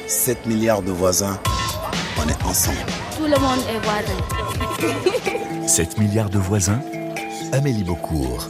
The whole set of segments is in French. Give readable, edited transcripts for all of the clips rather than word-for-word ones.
7 milliards de voisins, on est ensemble. Tout le monde est voisin. 7 milliards de voisins, Amélie Beaucourt.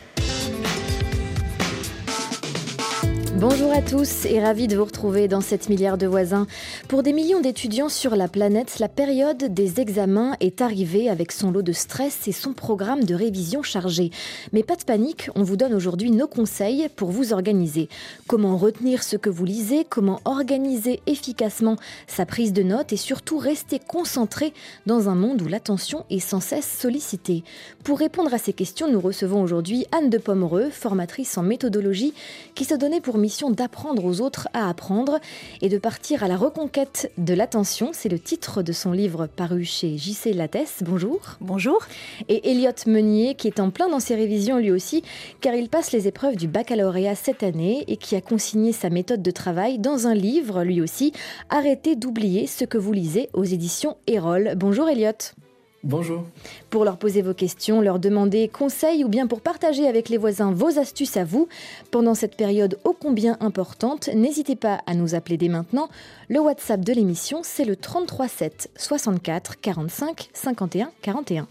Bonjour à tous et ravi de vous retrouver dans 7 milliards de voisins. Pour des millions d'étudiants sur la planète, la période des examens est arrivée avec son lot de stress et son programme de révision chargé. Mais pas de panique, on vous donne aujourd'hui nos conseils pour vous organiser. Comment retenir ce que vous lisez, comment organiser efficacement sa prise de notes et surtout rester concentré dans un monde où l'attention est sans cesse sollicitée. Pour répondre à ces questions, nous recevons aujourd'hui Anne de Pomereux, formatrice en méthodologie, qui se donnait pour mission d'apprendre aux autres à apprendre et de partir à la reconquête de l'attention. C'est le titre de son livre paru chez J.C. Lattès. Bonjour. Bonjour. Et Elliot Meunier qui est en plein dans ses révisions lui aussi, car il passe les épreuves du baccalauréat cette année et qui a consigné sa méthode de travail dans un livre lui aussi, Arrêtez d'oublier ce que vous lisez aux éditions Erol. Bonjour Elliot. Bonjour. Pour leur poser vos questions, leur demander conseils ou bien pour partager avec les voisins vos astuces à vous pendant cette période ô combien importante, n'hésitez pas à nous appeler dès maintenant. Le WhatsApp de l'émission, c'est le 33 7 64 45 51 41.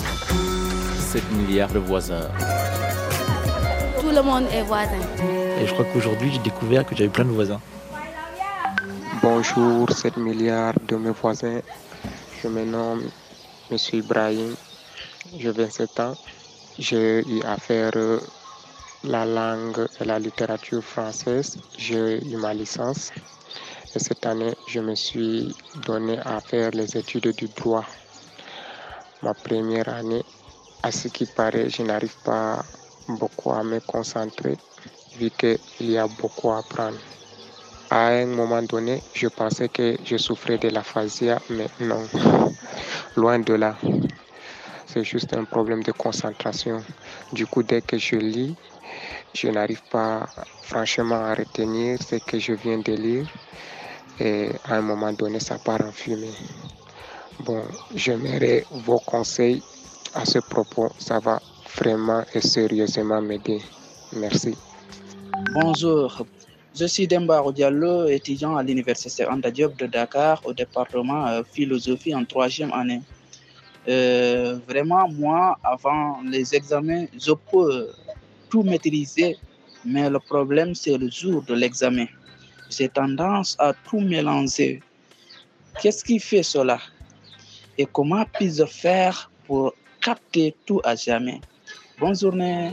7 milliards de voisins. Tout le monde est voisin. Et je crois qu'aujourd'hui, j'ai découvert que j'avais plein de voisins. Bonjour, 7 milliards de mes voisins. Je me nomme Monsieur Ibrahim, j'ai 27 ans. J'ai eu à faire la langue et la littérature française. J'ai eu ma licence. Et cette année, je me suis donné à faire les études du droit. Ma première année, à ce qui paraît, je n'arrive pas beaucoup à me concentrer vu qu'il y a beaucoup à apprendre. À un moment donné, je pensais que je souffrais de l'aphasia, mais non. Loin de là, c'est juste un problème de concentration. Du coup, dès que je lis, je n'arrive pas franchement à retenir ce que je viens de lire et à un moment donné, ça part en fumée. Bon, j'aimerais vos conseils à ce propos. Ça va vraiment et sérieusement m'aider. Merci. Bonjour. Je suis Demba Diallo, étudiant à l'université Anta Diop de Dakar au département philosophie en 3e année. Vraiment, moi, avant les examens, je peux tout maîtriser, mais le problème, c'est le jour de l'examen. J'ai tendance à tout mélanger. Qu'est-ce qui fait cela? Et comment puis-je faire pour capter tout à jamais? Bonne journée.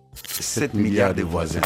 7 milliards de voisins.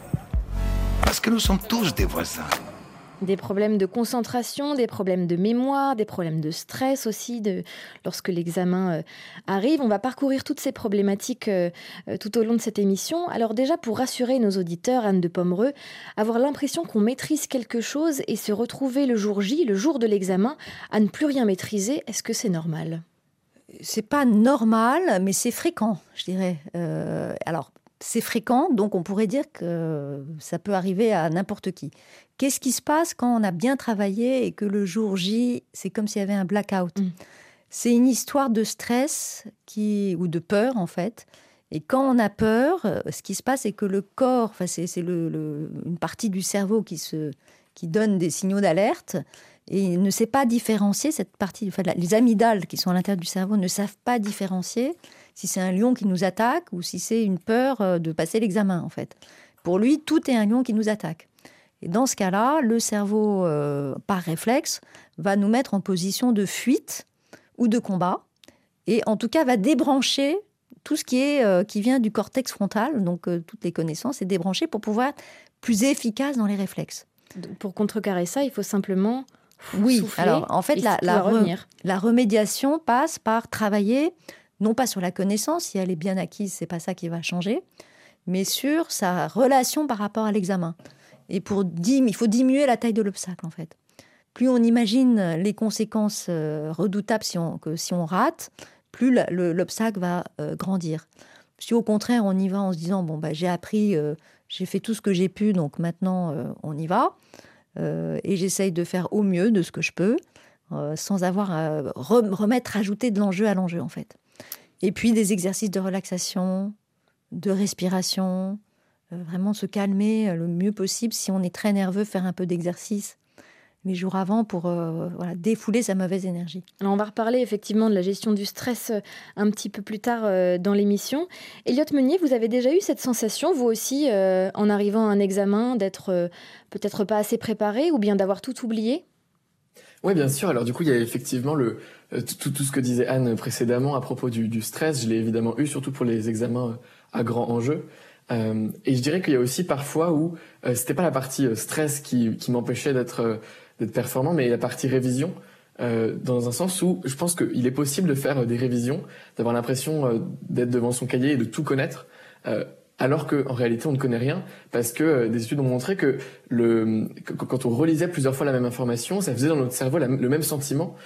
Parce que nous sommes tous des voisins. Des problèmes de concentration, des problèmes de mémoire, des problèmes de stress aussi lorsque l'examen arrive. On va parcourir toutes ces problématiques tout au long de cette émission. Alors déjà, pour rassurer nos auditeurs, Anne de Pomereux, avoir l'impression qu'on maîtrise quelque chose et se retrouver le jour J, le jour de l'examen, à ne plus rien maîtriser, est-ce que c'est normal ? C'est pas normal, mais c'est fréquent, je dirais. Alors, c'est fréquent, donc on pourrait dire que ça peut arriver à n'importe qui. Qu'est-ce qui se passe quand on a bien travaillé et que le jour J, c'est comme s'il y avait un blackout? C'est une histoire de stress ou de peur, en fait. Et quand on a peur, ce qui se passe, c'est que le corps, c'est une partie du cerveau qui donne des signaux d'alerte et il ne sait pas différencier cette partie. Les amygdales qui sont à l'intérieur du cerveau ne savent pas différencier si c'est un lion qui nous attaque ou si c'est une peur de passer l'examen, en fait. Pour lui, tout est un lion qui nous attaque. Et dans ce cas-là, le cerveau, par réflexe, va nous mettre en position de fuite ou de combat. Et en tout cas, va débrancher tout ce qui vient du cortex frontal, donc toutes les connaissances, est débranché pour pouvoir être plus efficace dans les réflexes. Pour contrecarrer ça, il faut simplement souffler. Alors en fait, la remédiation passe par travailler non pas sur la connaissance, si elle est bien acquise, c'est pas ça qui va changer, mais sur sa relation par rapport à l'examen. Et il faut diminuer la taille de l'obstacle, en fait. Plus on imagine les conséquences redoutables si on rate, plus l'obstacle va grandir. Si au contraire, on y va en se disant j'ai appris, j'ai fait tout ce que j'ai pu, donc maintenant on y va, et j'essaye de faire au mieux de ce que je peux, sans avoir à rajouter de l'enjeu à l'enjeu, en fait. Et puis des exercices de relaxation, de respiration, vraiment se calmer le mieux possible. Si on est très nerveux, faire un peu d'exercice. jours avant pour défouler sa mauvaise énergie. Alors on va reparler effectivement de la gestion du stress un petit peu plus tard dans l'émission. Elliot Meunier, vous avez déjà eu cette sensation, vous aussi, en arrivant à un examen, d'être peut-être pas assez préparé ou bien d'avoir tout oublié ? Oui, bien sûr. Alors du coup, il y a effectivement tout ce que disait Anne précédemment à propos du stress. Je l'ai évidemment eu, surtout pour les examens à grand enjeu. Et je dirais qu'il y a aussi parfois où c'était pas la partie stress qui m'empêchait d'être performant, mais la partie révision. Dans un sens où je pense qu'il est possible de faire des révisions, d'avoir l'impression d'être devant son cahier et de tout connaître, alors qu'en réalité on ne connaît rien, parce que des études ont montré que quand on relisait plusieurs fois la même information, ça faisait dans notre cerveau le même sentiment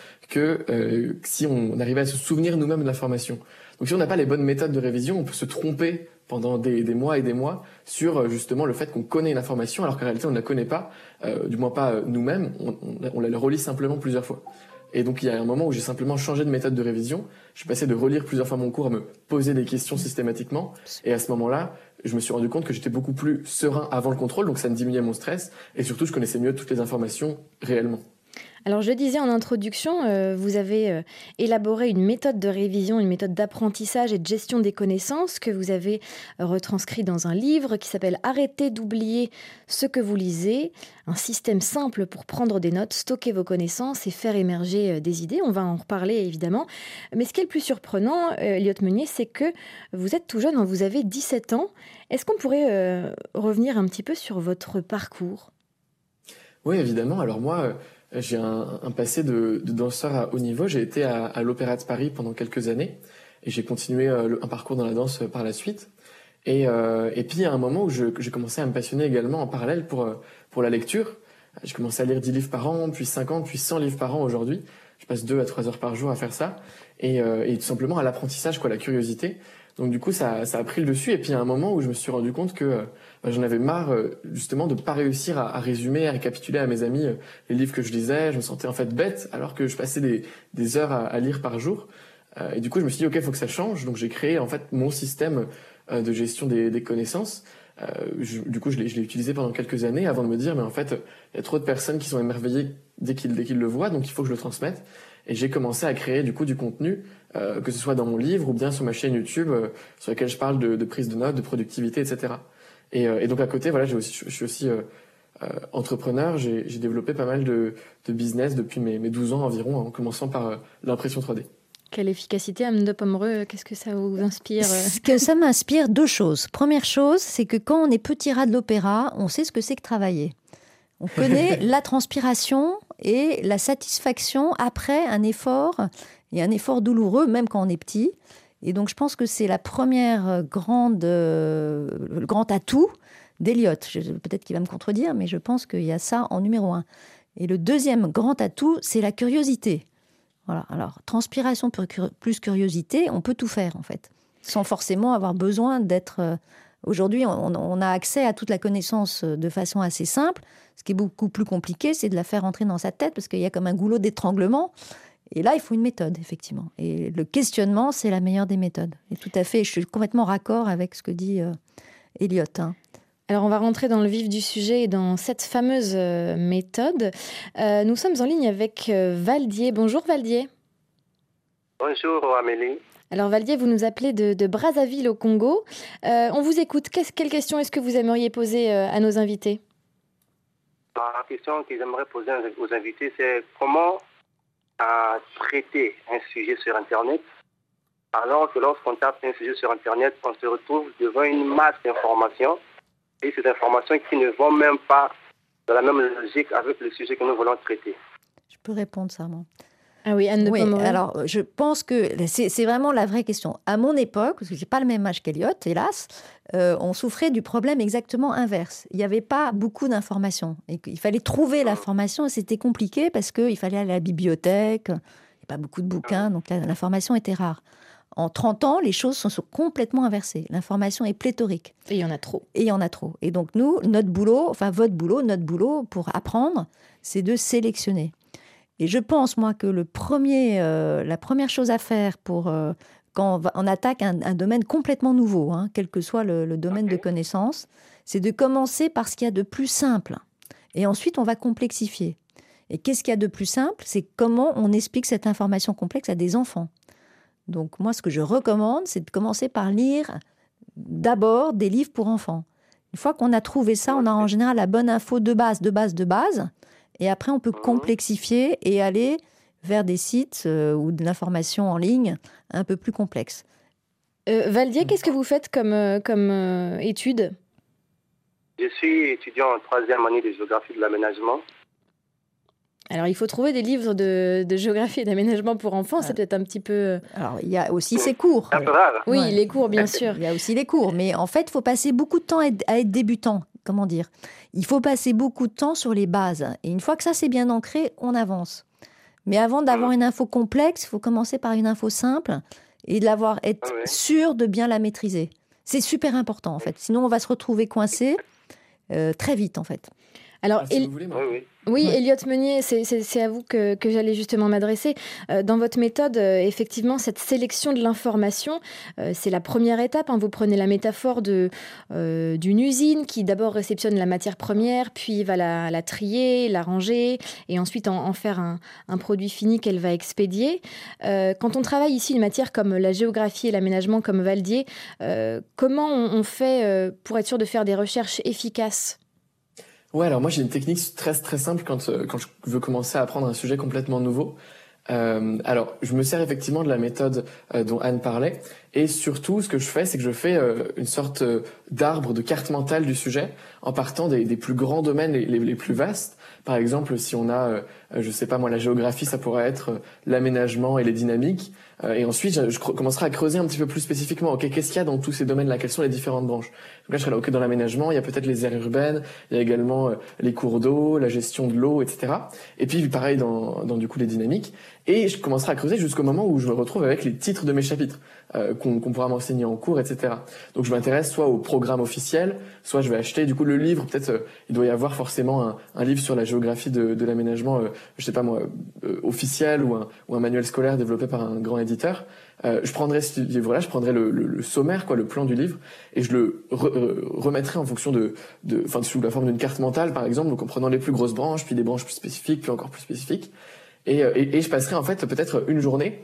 que si on arrivait à se souvenir nous-mêmes de l'information. Donc si on n'a pas les bonnes méthodes de révision, on peut se tromper pendant des mois et des mois sur justement le fait qu'on connaît une information alors qu'en réalité on ne la connaît pas, du moins pas nous-mêmes, on la relit simplement plusieurs fois. Et donc il y a un moment où j'ai simplement changé de méthode de révision, je suis passé de relire plusieurs fois mon cours à me poser des questions systématiquement, et à ce moment-là, je me suis rendu compte que j'étais beaucoup plus serein avant le contrôle, donc ça me diminuait mon stress, et surtout je connaissais mieux toutes les informations réellement. Alors je disais en introduction, vous avez élaboré une méthode de révision, une méthode d'apprentissage et de gestion des connaissances que vous avez retranscrit dans un livre qui s'appelle « Arrêtez d'oublier ce que vous lisez », un système simple pour prendre des notes, stocker vos connaissances et faire émerger des idées. On va en reparler évidemment. Mais ce qui est le plus surprenant, Elliot Meunier, c'est que vous êtes tout jeune, vous avez 17 ans. Est-ce qu'on pourrait revenir un petit peu sur votre parcours ? Oui, évidemment. Alors moi... J'ai un passé de danseur à haut niveau. J'ai été à l'Opéra de Paris pendant quelques années et j'ai continué un parcours dans la danse par la suite. Et puis il y a un moment où j'ai commencé à me passionner également en parallèle pour la lecture. J'ai commencé à lire 10 livres par an, puis 50, puis 100 livres par an aujourd'hui. Je passe 2 à 3 heures par jour à faire ça. Et tout simplement à l'apprentissage, la curiosité. Donc du coup, ça a pris le dessus. Et puis il y a un moment où je me suis rendu compte que j'en avais marre justement de pas réussir à résumer, à récapituler à mes amis les livres que je lisais. Je me sentais en fait bête alors que je passais des heures à lire par jour. Et du coup, je me suis dit ok, faut que ça change. Donc j'ai créé en fait mon système de gestion des connaissances. Du coup, je l'ai utilisé pendant quelques années avant de me dire mais en fait, il y a trop de personnes qui sont émerveillées dès qu'ils le voient, donc il faut que je le transmette. Et j'ai commencé à créer du coup du contenu, que ce soit dans mon livre ou bien sur ma chaîne YouTube, sur laquelle je parle de prise de notes, de productivité, etc. Et donc à côté, voilà, je suis aussi entrepreneur. J'ai développé pas mal de business depuis mes 12 ans environ, en commençant par l'impression 3D. Quelle efficacité, Anne de Pomereux, qu'est-ce que ça vous inspire ? Ce que ça m'inspire, 2 choses. Première chose, c'est que quand on est petit rat de l'opéra, on sait ce que c'est que travailler. On connaît la transpiration et la satisfaction après un effort, et un effort douloureux, même quand on est petit. Et donc, je pense que c'est la première le grand atout d'Elliot. Peut-être qu'il va me contredire, mais je pense qu'il y a ça en numéro 1. Et le deuxième grand atout, c'est la curiosité. Voilà. Alors, transpiration plus curiosité, on peut tout faire, en fait, sans forcément avoir besoin d'être... Aujourd'hui, on a accès à toute la connaissance de façon assez simple. Ce qui est beaucoup plus compliqué, c'est de la faire entrer dans sa tête, parce qu'il y a comme un goulot d'étranglement. Et là, il faut une méthode, effectivement. Et le questionnement, c'est la meilleure des méthodes. Et tout à fait, je suis complètement raccord avec ce que dit Elliot. Alors, on va rentrer dans le vif du sujet et dans cette fameuse méthode. Nous sommes en ligne avec Valdier. Bonjour Valdier. Bonjour Amélie. Alors Valdier, vous nous appelez de Brazzaville au Congo. On vous écoute. Quelle question est-ce que vous aimeriez poser à nos invités ? La question que j'aimerais poser aux invités, c'est comment traiter un sujet sur Internet, alors que lorsqu'on tape un sujet sur Internet, on se retrouve devant une masse d'informations, et ces informations qui ne vont même pas dans la même logique avec le sujet que nous voulons traiter. Je peux répondre ça, moi. Ah oui, Anne de Pomereux. Oui, alors je pense que c'est vraiment la vraie question. À mon époque, parce que je n'ai pas le même âge qu'Elliot, hélas, on souffrait du problème exactement inverse. Il n'y avait pas beaucoup d'informations. Et il fallait trouver l'information et c'était compliqué parce qu'il fallait aller à la bibliothèque, il n'y a pas beaucoup de bouquins, donc l'information était rare. En 30 ans, les choses sont complètement inversées. L'information est pléthorique. Et il y en a trop. Et donc nous, notre boulot pour apprendre, c'est de sélectionner. Et je pense, moi, que la première chose à faire quand on attaque un domaine complètement nouveau, quel que soit le domaine de connaissance, c'est de commencer par ce qu'il y a de plus simple. Et ensuite, on va complexifier. Et qu'est-ce qu'il y a de plus simple? C'est comment on explique cette information complexe à des enfants. Donc moi, ce que je recommande, c'est de commencer par lire d'abord des livres pour enfants. Une fois qu'on a trouvé ça, on a en général la bonne info de base. Et après, on peut complexifier et aller vers des sites ou de l'information en ligne un peu plus complexe. Valdier, qu'est-ce que vous faites comme étude? Je suis étudiant en 3e année de géographie de l'aménagement. Alors, il faut trouver des livres de géographie et d'aménagement pour enfants, c'est peut-être un petit peu... Alors, il y a aussi ces cours. Un peu rare. Oui, les cours, bien sûr. Il y a aussi les cours, mais en fait, il faut passer beaucoup de temps à être débutant. Comment dire? Il faut passer beaucoup de temps sur les bases. Et une fois que ça, c'est bien ancré, on avance. Mais avant d'avoir une info complexe, il faut commencer par une info simple et être sûr de bien la maîtriser. C'est super important, en fait. Sinon, on va se retrouver coincé très vite, en fait. Alors, si vous voulez, oui, Elliot Meunier, c'est à vous que j'allais justement m'adresser. Dans votre méthode, effectivement, cette sélection de l'information, c'est la première étape. Vous prenez la métaphore d'une usine qui d'abord réceptionne la matière première, puis va la trier, la ranger, et ensuite en faire un produit fini qu'elle va expédier. Quand on travaille ici une matière comme la géographie et l'aménagement comme Valdier, comment on fait pour être sûr de faire des recherches efficaces ? Ouais, alors moi j'ai une technique très très simple quand je veux commencer à apprendre un sujet complètement nouveau. Alors je me sers effectivement de la méthode dont Anne parlait, et surtout ce que je fais, c'est que je fais une sorte d'arbre, de carte mentale du sujet, en partant des plus grands domaines les plus vastes. Par exemple, si on a, je sais pas moi, la géographie, ça pourrait être l'aménagement et les dynamiques. Et ensuite, je commencerai à creuser un petit peu plus spécifiquement. Ok, qu'est-ce qu'il y a dans tous ces domaines-là? Quelles sont les différentes branches? Donc là, je serai là, ok, dans l'aménagement, il y a peut-être les aires urbaines, il y a également les cours d'eau, la gestion de l'eau, etc. Et puis, pareil dans du coup les dynamiques. Et je commencerai à creuser jusqu'au moment où je me retrouve avec les titres de mes chapitres qu'on pourra m'enseigner en cours, etc. Donc je m'intéresse soit au programme officiel, soit je vais acheter du coup le livre. Peut-être il doit y avoir forcément un livre sur la géographie de l'aménagement, je sais pas moi, officiel ou un manuel scolaire développé par un grand éditeur. Je prendrai ce livre-là, je prendrai le sommaire, le plan du livre, et je le remettrai en fonction sous la forme d'une carte mentale, par exemple, donc en prenant les plus grosses branches, puis des branches plus spécifiques, puis encore plus spécifiques. Et je passerai en fait peut-être une journée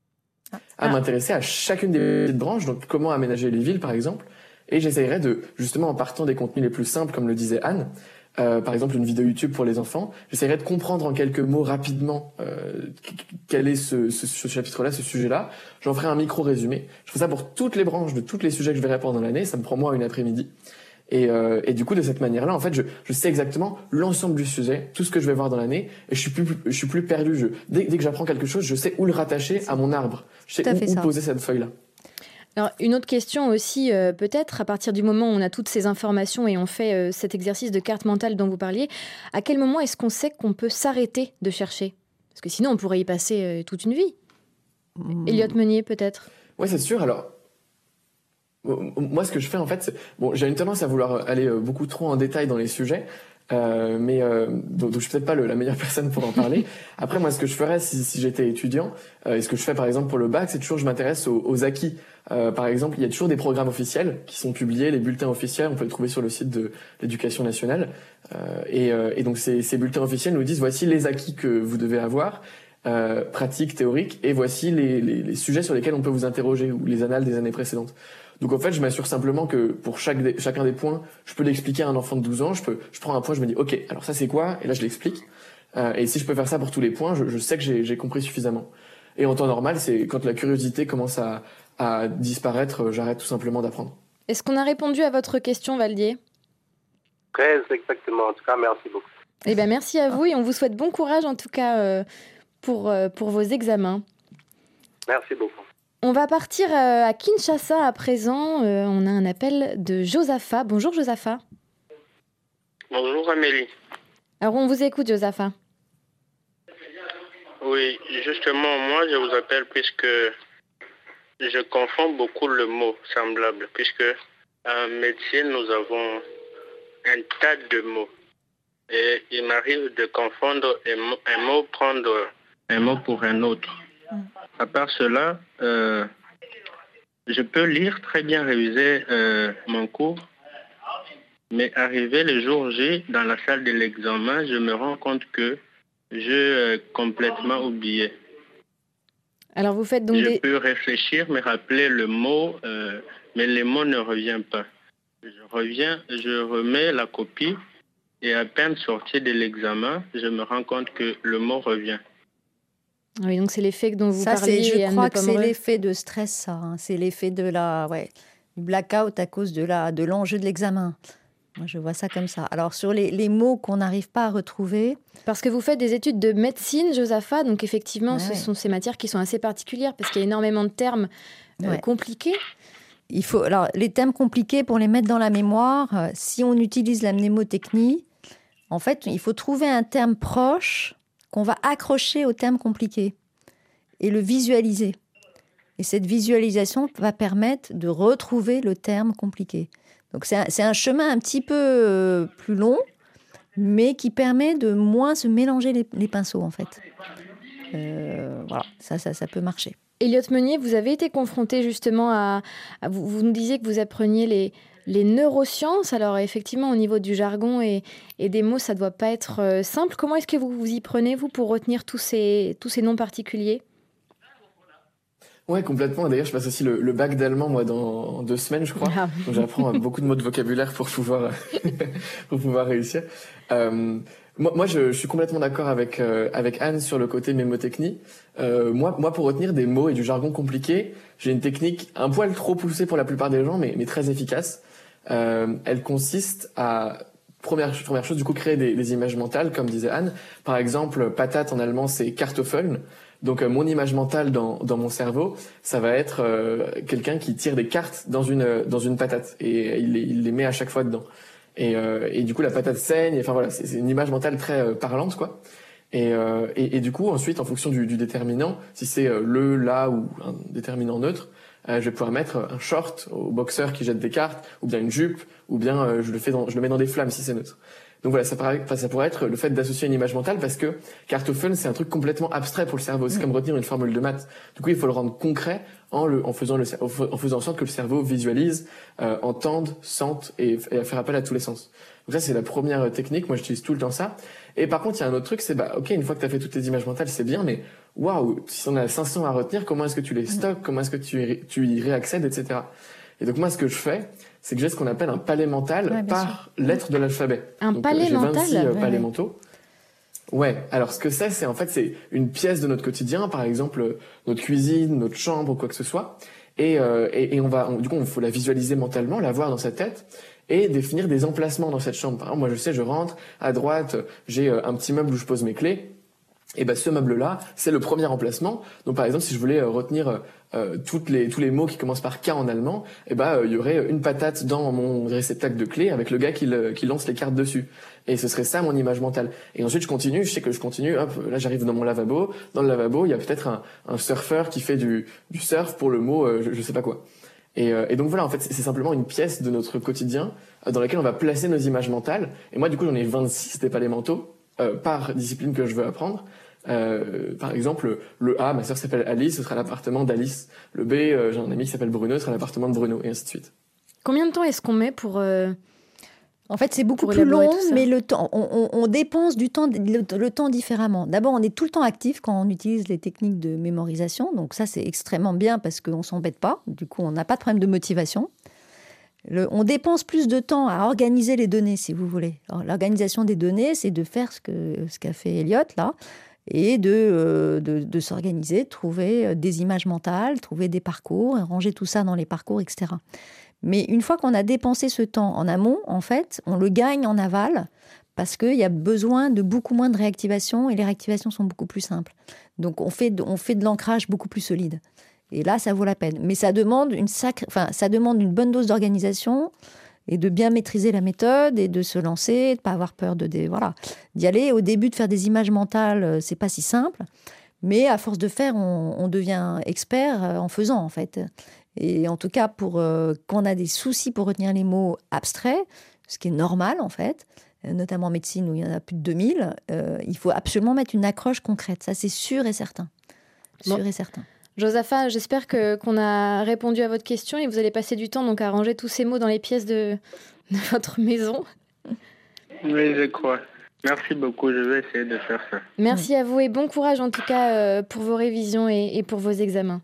à m'intéresser à chacune des petites branches, donc comment aménager les villes par exemple, et j'essayerai justement en partant des contenus les plus simples, comme le disait Anne, par exemple une vidéo YouTube pour les enfants, j'essaierai de comprendre en quelques mots rapidement quel est ce chapitre-là, ce sujet-là. J'en ferai un micro-résumé. Je fais ça pour toutes les branches de tous les sujets que je verrai pendant l'année, ça me prend moi une après-midi. Et du coup, de cette manière-là, en fait, je sais exactement l'ensemble du sujet, tout ce que je vais voir dans l'année, et je suis plus perdu. Dès que j'apprends quelque chose, je sais où le rattacher à mon arbre. Je sais où poser cette feuille-là. Alors, une autre question aussi, peut-être, à partir du moment où on a toutes ces informations et on fait cet exercice de carte mentale dont vous parliez, à quel moment est-ce qu'on sait qu'on peut s'arrêter de chercher? Parce que sinon, on pourrait y passer toute une vie. Elliot Meunier, peut-être? Oui, c'est sûr. Alors, moi, ce que je fais, en fait, j'ai une tendance à vouloir aller beaucoup trop en détail dans les sujets, donc je suis peut-être pas la meilleure personne pour en parler. Après, moi, ce que je ferais si j'étais étudiant, et ce que je fais par exemple pour le bac, c'est toujours je m'intéresse aux acquis. Par exemple, il y a toujours des programmes officiels qui sont publiés, les bulletins officiels, on peut les trouver sur le site de l'Éducation nationale. Et donc ces bulletins officiels nous disent voici les acquis que vous devez avoir. Pratiques, théoriques, et voici les sujets sur lesquels on peut vous interroger, ou les annales des années précédentes. Donc en fait, je m'assure simplement que pour chacun des points, je peux l'expliquer à un enfant de 12 ans, je prends un point, je me dis ok, alors ça c'est quoi? Et là je l'explique. Et si je peux faire ça pour tous les points, je sais que j'ai compris suffisamment. Et en temps normal, c'est quand la curiosité commence à disparaître, j'arrête tout simplement d'apprendre. Est-ce qu'on a répondu à votre question, Valdier? Très exactement, en tout cas, merci beaucoup. Eh bien, merci à vous, et on vous souhaite bon courage en tout cas pour vos examens. Merci beaucoup. On va partir à Kinshasa à présent. On a un appel de Josaphat. Bonjour Josaphat. Bonjour Amélie. Alors on vous écoute Josaphat. Oui, justement moi je vous appelle puisque je confonds beaucoup le mot semblable, puisque en médecine nous avons un tas de mots. Et il m'arrive de confondre un mot, prendre un mot pour un autre. À part cela, je peux lire, très bien réviser mon cours, mais arrivé le jour J, dans la salle de l'examen, je me rends compte que J'ai complètement oublié. Alors vous faites donc Je peux réfléchir, me rappeler le mot, mais le mot ne revient pas. Je remets la copie et à peine sorti de l'examen, je me rends compte que le mot revient. Oui, donc c'est l'effet dont vous ça, parliez. Je crois que c'est l'effet de stress, ça. Hein. C'est l'effet de du blackout à cause de l'enjeu de l'examen. Moi, je vois ça comme ça. Alors, sur les mots qu'on n'arrive pas à retrouver... Parce que vous faites des études de médecine, Josapha, donc effectivement, ce sont ces matières qui sont assez particulières parce qu'il y a énormément de termes compliqués. Alors, les termes compliqués, pour les mettre dans la mémoire, si on utilise la mnémotechnie, en fait, il faut trouver un terme proche qu'on va accrocher au terme compliqué et le visualiser. Et cette visualisation va permettre de retrouver le terme compliqué. Donc c'est un chemin un petit peu plus long, mais qui permet de moins se mélanger les pinceaux, en fait. Voilà, ça peut marcher. Elliot Meunier, vous avez été confronté justement à vous nous disiez que vous appreniez les neurosciences. Alors effectivement, au niveau du jargon et des mots, ça ne doit pas être simple. Comment est-ce que vous vous y prenez, vous, pour retenir tous ces noms particuliers ? Ouais, complètement. D'ailleurs, je passe aussi le bac d'allemand, moi, dans 2 semaines, je crois. Ah. Donc, j'apprends beaucoup de mots de vocabulaire pour pouvoir réussir. Moi, je suis complètement d'accord avec Anne sur le côté mémotechnie. Moi, pour retenir des mots et du jargon compliqué, j'ai une technique un poil trop poussée pour la plupart des gens, mais très efficace. Elle consiste à première chose, du coup, créer des images mentales, comme disait Anne. Par exemple, patate en allemand, c'est Kartoffeln. Donc mon image mentale dans mon cerveau, ça va être quelqu'un qui tire des cartes dans une patate et il les met à chaque fois dedans. Et du coup la patate saigne. Enfin voilà, c'est une image mentale très parlante, quoi. Et du coup ensuite, en fonction du déterminant, si c'est le, la ou un déterminant neutre, je vais pouvoir mettre un short au boxeur qui jette des cartes, ou bien une jupe, ou bien je le mets dans des flammes si c'est neutre. Donc voilà, ça pourrait être le fait d'associer une image mentale, parce que Kartoffeln, c'est un truc complètement abstrait pour le cerveau. C'est comme retenir une formule de maths. Du coup, il faut le rendre concret en faisant en sorte que le cerveau visualise, entende, sente et faire appel à tous les sens. Donc ça, c'est la première technique. Moi, j'utilise tout le temps ça. Et par contre, il y a un autre truc, c'est ok, une fois que tu as fait toutes tes images mentales, c'est bien, mais waouh, si on a 500 à retenir, comment est-ce que tu les stockes, comment est-ce que tu y réaccèdes, etc. Et donc moi, ce que je fais, c'est que j'ai ce qu'on appelle un palais mental par lettre de l'alphabet. Donc, palais mental. J'ai 26 palais mentaux. Ouais. Alors ce que c'est en fait, c'est une pièce de notre quotidien, par exemple notre cuisine, notre chambre, ou quoi que ce soit. Et du coup, il faut la visualiser mentalement, la voir dans sa tête, et définir des emplacements dans cette chambre. Par exemple, moi, je sais, je rentre à droite, j'ai un petit meuble où je pose mes clés. Et ce meuble-là, c'est le premier emplacement. Donc par exemple, si je voulais retenir tous les mots qui commencent par K en allemand, il y aurait une patate dans mon réceptacle de clés avec le gars qui lance les cartes dessus. Et ce serait ça mon image mentale. Et ensuite je sais que je continue, hop, là j'arrive dans mon lavabo. Dans le lavabo, il y a peut-être un surfeur qui fait du surf pour le mot je sais pas quoi. Et donc voilà, en fait, c'est simplement une pièce de notre quotidien dans laquelle on va placer nos images mentales. Et moi, du coup, j'en ai 26 des palais mentaux par discipline que je veux apprendre. Par exemple, le A, ma sœur s'appelle Alice, ce sera l'appartement d'Alice. Le B, j'ai un ami qui s'appelle Bruno, ce sera l'appartement de Bruno, et ainsi de suite. Combien de temps est-ce qu'on met pour... En fait, c'est beaucoup plus long, mais le temps, on dépense le temps différemment. D'abord, on est tout le temps actif quand on utilise les techniques de mémorisation. Donc ça, c'est extrêmement bien parce qu'on ne s'embête pas. Du coup, on n'a pas de problème de motivation. On dépense plus de temps à organiser les données, si vous voulez. Alors, l'organisation des données, c'est de faire ce qu'a fait Elliot, là, et de s'organiser, de trouver des images mentales, trouver des parcours, et ranger tout ça dans les parcours, etc. Mais une fois qu'on a dépensé ce temps en amont, en fait, on le gagne en aval parce qu'il y a besoin de beaucoup moins de réactivation et les réactivations sont beaucoup plus simples. Donc, on fait de l'ancrage beaucoup plus solide. Et là, ça vaut la peine. Mais ça demande une bonne dose d'organisation et de bien maîtriser la méthode et de se lancer, de ne pas avoir peur d'y aller. Au début, de faire des images mentales, c'est pas si simple. Mais à force de faire, on devient expert en faisant, en fait. Et en tout cas, quand on a des soucis pour retenir les mots abstraits, ce qui est normal, en fait, notamment en médecine où il y en a plus de 2000, il faut absolument mettre une accroche concrète. Ça, c'est sûr et certain. Sûr et certain. Josapha, j'espère qu'on a répondu à votre question et vous allez passer du temps donc, à ranger tous ces mots dans les pièces de votre maison. Oui, je crois. Merci beaucoup, je vais essayer de faire ça. Merci à vous et bon courage en tout cas pour vos révisions et pour vos examens.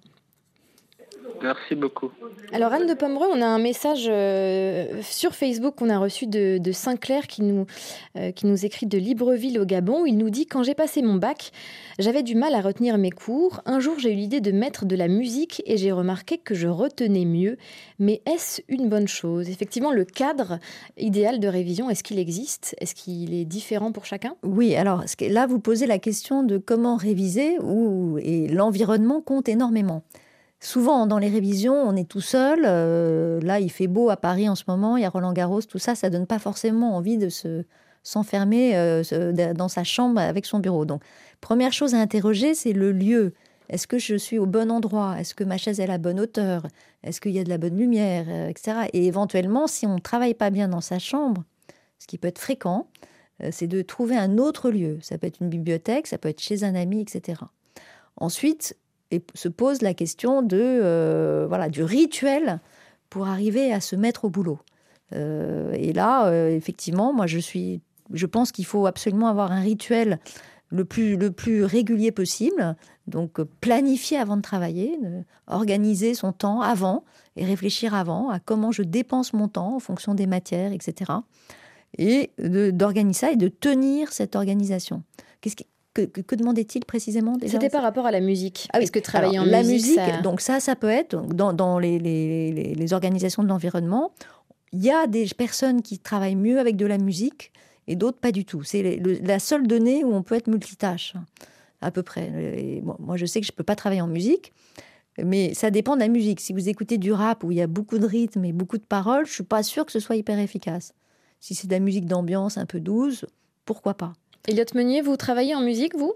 Merci beaucoup. Alors Anne de Pomereux, on a un message sur Facebook qu'on a reçu de Sinclair qui nous écrit de Libreville au Gabon, où il nous dit « Quand j'ai passé mon bac, j'avais du mal à retenir mes cours. Un jour, j'ai eu l'idée de mettre de la musique et j'ai remarqué que je retenais mieux. Mais est-ce une bonne chose ?» Effectivement, le cadre idéal de révision, est-ce qu'il existe ? Est-ce qu'il est différent pour chacun ? Oui, alors là, vous posez la question de comment réviser et l'environnement compte énormément. Souvent, dans les révisions, on est tout seul. Là, il fait beau à Paris en ce moment, il y a Roland-Garros, tout ça, ça ne donne pas forcément envie de s'enfermer dans sa chambre avec son bureau. Donc, première chose à interroger, c'est le lieu. Est-ce que je suis au bon endroit ? Est-ce que ma chaise est à la bonne hauteur ? Est-ce qu'il y a de la bonne lumière, etc. Et éventuellement, si on ne travaille pas bien dans sa chambre, ce qui peut être fréquent, c'est de trouver un autre lieu. Ça peut être une bibliothèque, ça peut être chez un ami, etc. Ensuite, se pose la question du rituel pour arriver à se mettre au boulot. Et là, effectivement, moi, je pense qu'il faut absolument avoir un rituel le plus régulier possible. Donc, planifier avant de travailler, organiser son temps avant et réfléchir avant à comment je dépense mon temps en fonction des matières, etc. Et d'organiser ça et de tenir cette organisation. Que demandait-il précisément déjà ? C'était par rapport à la musique. Ah oui, est-ce que travailler en la musique, donc ça peut être dans les organisations de l'environnement. Il y a des personnes qui travaillent mieux avec de la musique et d'autres pas du tout. C'est la seule donnée où on peut être multitâche, à peu près. Et moi, je sais que je ne peux pas travailler en musique, mais ça dépend de la musique. Si vous écoutez du rap où il y a beaucoup de rythme et beaucoup de paroles, je ne suis pas sûre que ce soit hyper efficace. Si c'est de la musique d'ambiance un peu douce, pourquoi pas ? Elliot Meunier, vous travaillez en musique, vous ?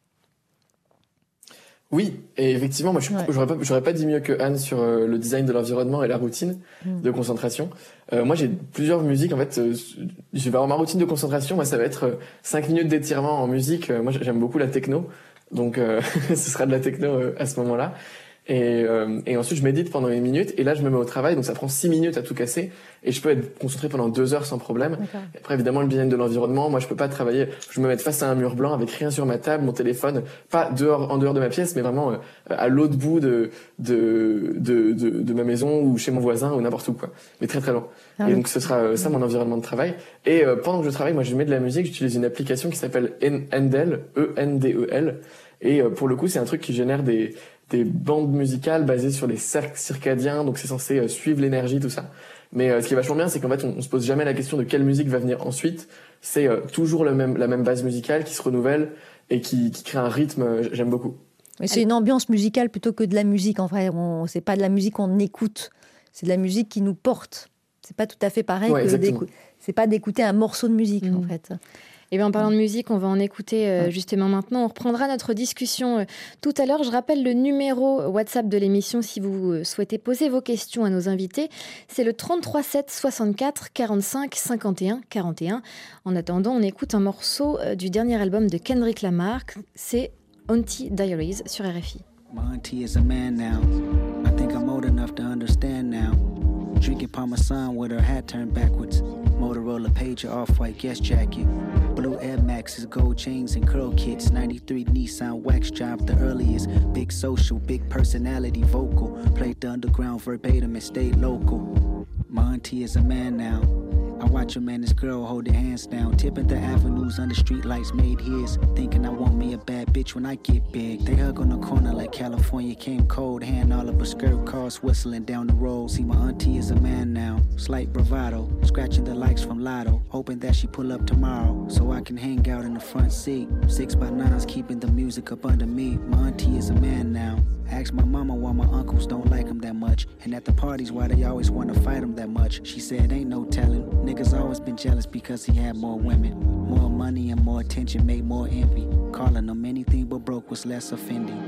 Oui, et effectivement, moi, j'aurais pas dit mieux que Anne sur le design de l'environnement et la routine de concentration. Moi, j'ai plusieurs musiques. En fait, je vais avoir ma routine de concentration. Moi, ça va être 5 minutes d'étirement en musique. Moi, j'aime beaucoup la techno, donc ce sera de la techno à ce moment-là. Et ensuite, je médite pendant une minute, et là, je me mets au travail, donc ça prend 6 minutes à tout casser, et je peux être concentré pendant 2 heures sans problème. Et après, évidemment, le design de l'environnement, moi, je peux pas travailler, je me mettre face à un mur blanc avec rien sur ma table, mon téléphone, pas en dehors de ma pièce, mais vraiment à l'autre bout de ma maison, ou chez mon voisin, ou n'importe où, quoi. Mais très très loin. Et donc, ce sera ça, mon environnement de travail. Et pendant que je travaille, moi, je mets de la musique, j'utilise une application qui s'appelle Endel, E-N-D-E-L, et pour le coup, c'est un truc qui génère des bandes musicales basées sur les cercles circadiens, donc c'est censé suivre l'énergie, tout ça. Mais ce qui est vachement bien, c'est qu'en fait, on se pose jamais la question de quelle musique va venir ensuite. C'est toujours la même base musicale qui se renouvelle et qui crée un rythme. J'aime beaucoup. Mais c'est une ambiance musicale plutôt que de la musique, en vrai. C'est pas de la musique qu'on écoute, c'est de la musique qui nous porte. C'est pas tout à fait pareil c'est pas d'écouter un morceau de musique, en fait. Et bien, en parlant de musique, on va en écouter justement maintenant. On reprendra notre discussion tout à l'heure. Je rappelle le numéro WhatsApp de l'émission si vous souhaitez poser vos questions à nos invités. C'est le 33 7 64 45 51 41. En attendant, on écoute un morceau du dernier album de Kendrick Lamar. C'est Auntie Diaries sur RFI. My auntie is a man now. I think I'm old enough to understand now. Drinking Parmesan with her hat turned backwards. Motorola pager, off-white guest jacket. Blue Air Maxes, gold chains and curl kits. 93 Nissan wax job, the earliest. Big social, big personality, vocal. Played the underground verbatim and stayed local. My auntie is a man now. I watch him and his girl hold their hands down. Tipping the avenues under street lights made his. Thinking I want me a bad bitch when I get big. They hug on the corner like California came cold. Hand all up a skirt, cars whistling down the road. See, my auntie is a man now. Slight bravado, scratching the likes from Lotto. Hoping that she pull up tomorrow so I can hang out in the front seat. 6x9s keeping the music up under me. My auntie is a man now. Asked my mama why my uncles don't like him that much. And at the parties why they always want to fight him that much. She said ain't no telling. Niggas always been jealous because he had more women. More money and more attention made more envy. Calling him anything but broke was less offending.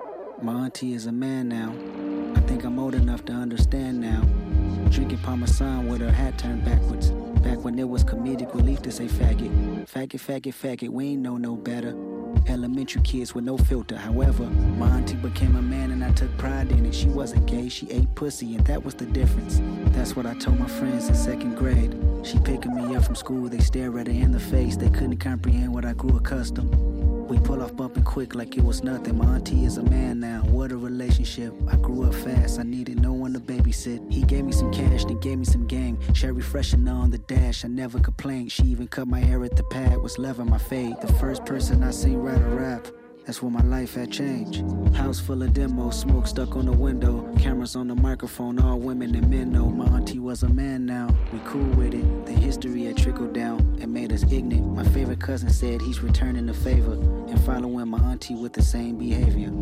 My auntie is a man now. I think I'm old enough to understand now. Drinking Parmesan with her hat turned backwards. Back when it was comedic relief to say faggot. Faggot, faggot, faggot, we ain't know no better. Elementary elementary kids with no filter. However, my auntie became a man and I took pride in it. She wasn't gay, she ate pussy, and that was the difference. That's what I told my friends in second grade. She picking me up from school, they stare at her in the face. They couldn't comprehend what I grew accustomed. We pull off bumping quick like it was nothing. My auntie is a man now, what a relationship. I grew up fast, I needed no one to babysit. He gave me some cash, then gave me some game. Sherry freshener on the dash, I never complained. She even cut my hair at the pad, was loving my fade. The first person I seen write a rap, that's when my life had changed. House full of demos, smoke stuck on the window. Cameras on the microphone, all women and men know. My auntie was a man now, we cool with it. The history had trickled down and made us ignorant. My favorite cousin said he's returning the favor and following my auntie with the same behavior.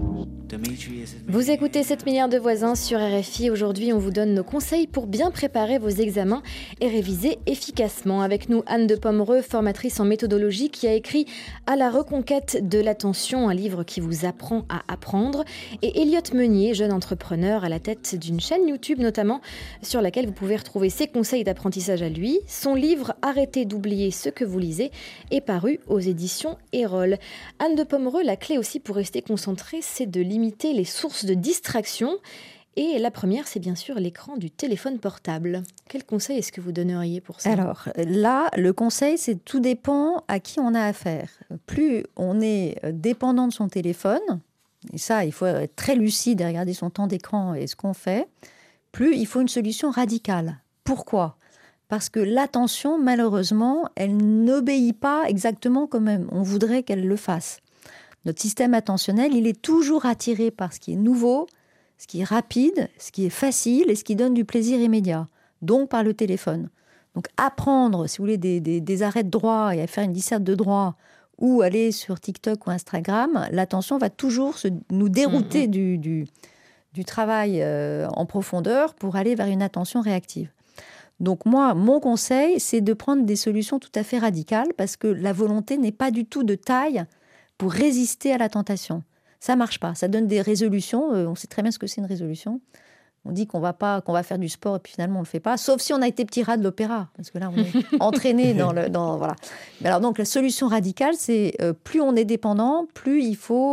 Vous écoutez 7 milliards de voisins sur RFI. Aujourd'hui, on vous donne nos conseils pour bien préparer vos examens et réviser efficacement. Avec nous, Anne de Pomereux, formatrice en méthodologie, qui a écrit « À la reconquête de l'attention », un livre qui vous apprend à apprendre. Et Elliot Meunier, jeune entrepreneur à la tête d'une chaîne YouTube notamment, sur laquelle vous pouvez retrouver ses conseils d'apprentissage à lui. Son livre « Arrêtez d'oublier ce que vous lisez » est paru aux éditions Erol. Anne de Pomereux, la clé aussi pour rester concentré, c'est de limiter les sources de distraction. Et la première, c'est bien sûr l'écran du téléphone portable. Quel conseil est-ce que vous donneriez pour ça ? Alors là, le conseil, c'est tout dépend à qui on a affaire. Plus on est dépendant de son téléphone, et ça, il faut être très lucide et regarder son temps d'écran et ce qu'on fait, plus il faut une solution radicale. Pourquoi ? Parce que l'attention, malheureusement, elle n'obéit pas exactement comme on voudrait qu'elle le fasse. Notre système attentionnel, il est toujours attiré par ce qui est nouveau, ce qui est rapide, ce qui est facile et ce qui donne du plaisir immédiat, donc par le téléphone. Donc apprendre, si vous voulez, des arrêts de droit et à faire une disserte de droit ou aller sur TikTok ou Instagram, l'attention va toujours nous dérouter du travail en profondeur pour aller vers une attention réactive. Donc moi, mon conseil, c'est de prendre des solutions tout à fait radicales parce que la volonté n'est pas du tout de taille pour résister à la tentation. Ça marche pas. Ça donne des résolutions. On sait très bien ce que c'est une résolution. On dit qu'on va faire du sport et puis finalement on le fait pas. Sauf si on a été petit rat de l'opéra, parce que là on est entraîné voilà. Mais alors donc la solution radicale, c'est plus on est dépendant, plus il faut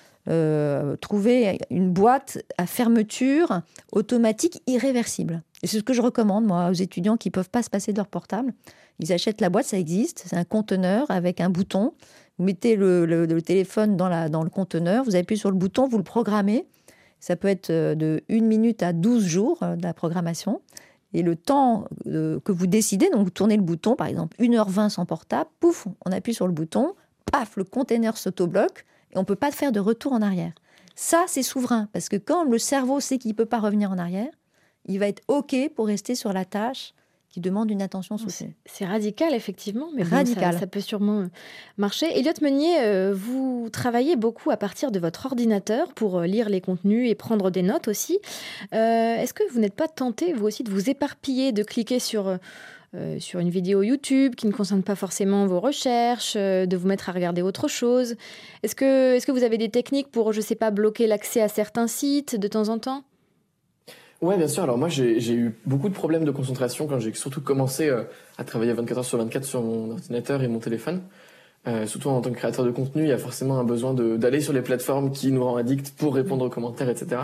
trouver une boîte à fermeture automatique irréversible. Et c'est ce que je recommande moi aux étudiants qui peuvent pas se passer de leur portable. Ils achètent la boîte, ça existe. C'est un conteneur avec un bouton. Vous mettez le téléphone dans le conteneur, vous appuyez sur le bouton, vous le programmez. Ça peut être de 1 minute à 12 jours de la programmation. Et le temps que vous décidez, donc vous tournez le bouton, par exemple 1h20 sans portable, pouf, on appuie sur le bouton, paf, le conteneur s'auto-bloque et on ne peut pas faire de retour en arrière. Ça, c'est souverain, parce que quand le cerveau sait qu'il ne peut pas revenir en arrière, il va être OK pour rester sur la tâche qui demande une attention soutenue. C'est radical, effectivement, mais radical. Ça peut sûrement marcher. Elliot Meunier, vous travaillez beaucoup à partir de votre ordinateur pour lire les contenus et prendre des notes aussi. Est-ce que vous n'êtes pas tenté, vous aussi, de vous éparpiller, de cliquer sur une vidéo YouTube qui ne concerne pas forcément vos recherches, de vous mettre à regarder autre chose ? Est-ce que vous avez des techniques pour, je ne sais pas, bloquer l'accès à certains sites de temps en temps ? Ouais, bien sûr. Alors moi, j'ai eu beaucoup de problèmes de concentration quand j'ai surtout commencé à travailler 24 heures sur 24 sur mon ordinateur et mon téléphone. Surtout en tant que créateur de contenu, il y a forcément un besoin d'aller sur les plateformes qui nous rendent addicts pour répondre aux commentaires, etc.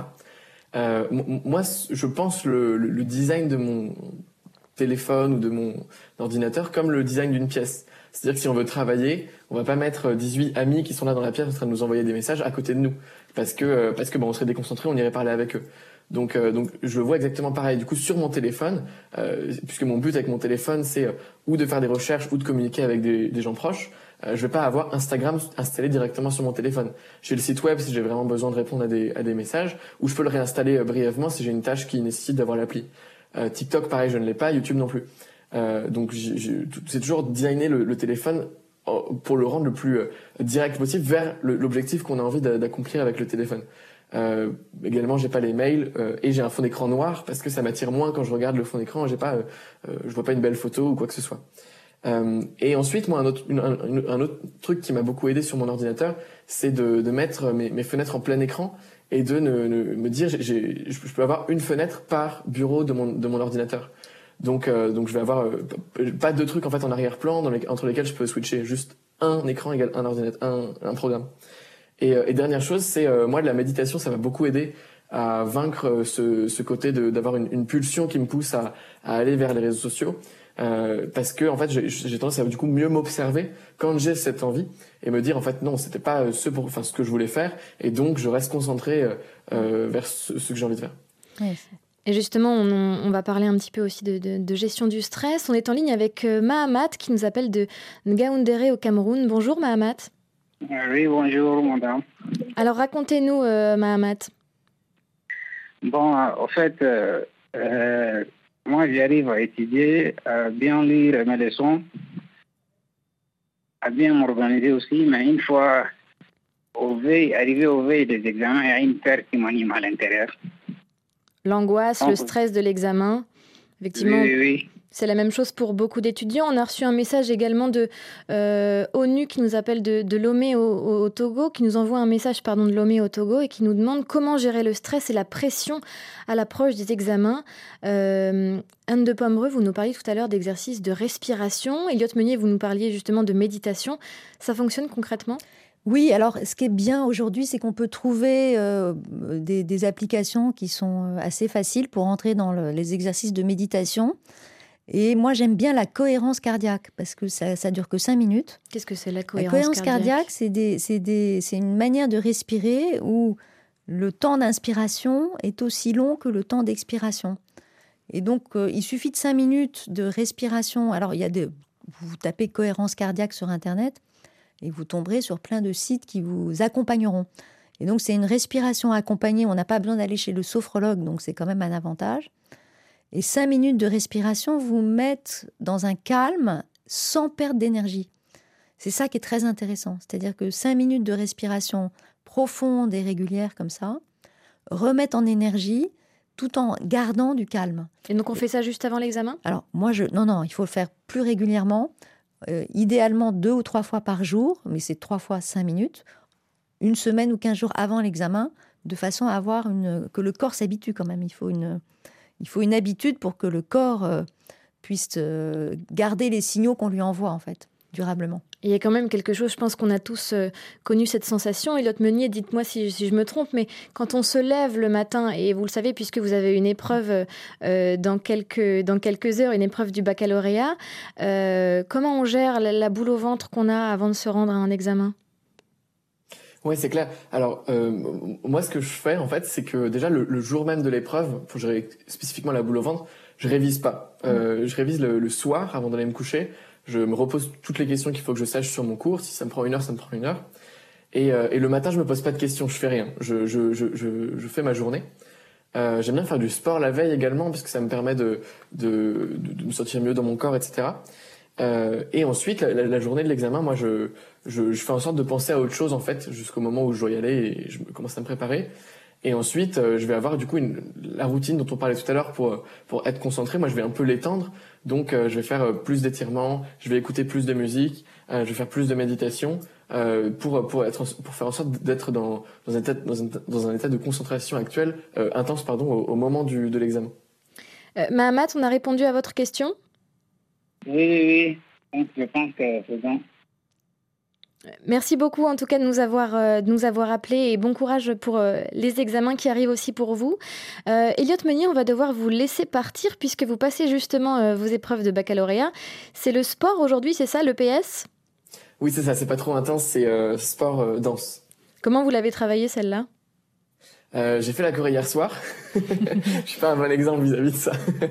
Moi, je pense le design de mon téléphone ou de mon ordinateur comme le design d'une pièce. C'est-à-dire que si on veut travailler, on va pas mettre 18 amis qui sont là dans la pièce en train de nous envoyer des messages à côté de nous. Parce que on serait déconcentré, on irait parler avec eux. Donc je le vois exactement pareil. Du coup, sur mon téléphone, puisque mon but avec mon téléphone, c'est ou de faire des recherches ou de communiquer avec des gens proches, je vais pas avoir Instagram installé directement sur mon téléphone. J'ai le site web si j'ai vraiment besoin de répondre à des messages, ou je peux le réinstaller brièvement si j'ai une tâche qui nécessite d'avoir l'appli. TikTok, pareil, je ne l'ai pas, YouTube non plus. Donc c'est toujours designer le téléphone pour le rendre le plus direct possible vers l'objectif qu'on a envie d'accomplir avec le téléphone. Également, j'ai pas les mails et j'ai un fond d'écran noir parce que ça m'attire moins quand je regarde le fond d'écran. Je vois pas une belle photo ou quoi que ce soit. Et ensuite, moi, un autre truc qui m'a beaucoup aidé sur mon ordinateur, c'est de mettre mes fenêtres en plein écran et de me dire je peux avoir une fenêtre par bureau de mon ordinateur. Donc je vais avoir pas deux trucs en fait en arrière-plan entre lesquels je peux switcher, juste un écran égale un ordinateur, un programme. Et dernière chose, c'est moi de la méditation, ça m'a beaucoup aidé à vaincre ce côté d'avoir une pulsion qui me pousse à aller vers les réseaux sociaux. Parce que en fait j'ai tendance à du coup mieux m'observer quand j'ai cette envie et me dire en fait non, c'était pas ce que je voulais faire, et donc je reste concentré vers ce que j'ai envie de faire. Ouais. Et justement, on va parler un petit peu aussi de gestion du stress. On est en ligne avec Mahamat qui nous appelle de Ngaoundéré au Cameroun. Bonjour Mahamat. Oui, bonjour madame. Alors racontez-nous Mahamat. Bon, en fait, moi j'arrive à étudier, à bien lire mes leçons, à bien m'organiser aussi, mais une fois arrivé aux veilles des examens, il y a une peur qui m'anime à l'intérieur. L'angoisse, le stress de l'examen, effectivement, oui. C'est la même chose pour beaucoup d'étudiants. On a reçu un message également de ONU qui nous appelle de Lomé au Togo, qui nous envoie un message de Lomé au Togo et qui nous demande comment gérer le stress et la pression à l'approche des examens. Anne de Pomereux, vous nous parliez tout à l'heure d'exercices de respiration. Elliot Meunier, vous nous parliez justement de méditation. Ça fonctionne concrètement ? Oui, alors ce qui est bien aujourd'hui, c'est qu'on peut trouver des applications qui sont assez faciles pour entrer dans les exercices de méditation. Et moi, j'aime bien la cohérence cardiaque parce que ça dure que 5 minutes. Qu'est-ce que c'est la cohérence cardiaque ? C'est une manière de respirer où le temps d'inspiration est aussi long que le temps d'expiration. Et donc, il suffit de 5 minutes de respiration. Alors, vous tapez cohérence cardiaque sur Internet et vous tomberez sur plein de sites qui vous accompagneront. Et donc, c'est une respiration accompagnée. On n'a pas besoin d'aller chez le sophrologue, donc c'est quand même un avantage. Et 5 minutes de respiration vous mettent dans un calme sans perte d'énergie. C'est ça qui est très intéressant. C'est-à-dire que 5 minutes de respiration profonde et régulière comme ça remettent en énergie tout en gardant du calme. Et donc on fait ça juste avant l'examen ? Alors moi, non, il faut le faire plus régulièrement. Idéalement 2 ou 3 fois par jour, mais c'est 3 fois 5 minutes. 1 semaine ou 15 jours avant l'examen, de façon à avoir que le corps s'habitue quand même. Il faut une habitude pour que le corps puisse garder les signaux qu'on lui envoie, en fait, durablement. Il y a quand même quelque chose, je pense qu'on a tous connu cette sensation. Elliot Meunier, dites-moi si je me trompe, mais quand on se lève le matin, et vous le savez puisque vous avez une épreuve dans quelques heures, une épreuve du baccalauréat, comment on gère la boule au ventre qu'on a avant de se rendre à un examen ? Oui, c'est clair. Alors, moi, ce que je fais, en fait, c'est que déjà, le jour même de l'épreuve, pour gérer spécifiquement la boule au ventre, je révise pas. Je révise le soir, avant d'aller me coucher. Je me repose toutes les questions qu'il faut que je sache sur mon cours. Si ça me prend 1 heure, ça me prend 1 heure. Et le matin, je me pose pas de questions, je fais rien. Je fais ma journée. J'aime bien faire du sport la veille également, parce que ça me permet de me sentir mieux dans mon corps, etc. Et ensuite, la journée de l'examen, moi, je fais en sorte de penser à autre chose, en fait, jusqu'au moment où je dois y aller, et je commence à me préparer. Et ensuite, je vais avoir du coup la routine dont on parlait tout à l'heure pour être concentré. Moi, je vais un peu l'étendre. Donc, je vais faire plus d'étirements, je vais écouter plus de musique, je vais faire plus de méditation pour faire en sorte d'être dans un état de concentration actuel intense au moment de l'examen. Mahamat, on a répondu à votre question ? Oui. Je pense que c'est bon. Merci beaucoup en tout cas de nous avoir appelés et bon courage pour les examens qui arrivent aussi pour vous. Elliot Meunier, on va devoir vous laisser partir puisque vous passez justement vos épreuves de baccalauréat. C'est le sport aujourd'hui, c'est ça, l'EPS ? Oui, c'est ça, c'est pas trop intense, c'est sport danse. Comment vous l'avez travaillé celle-là ? J'ai fait la choré hier soir. Je suis pas un bon exemple vis-à-vis de ça.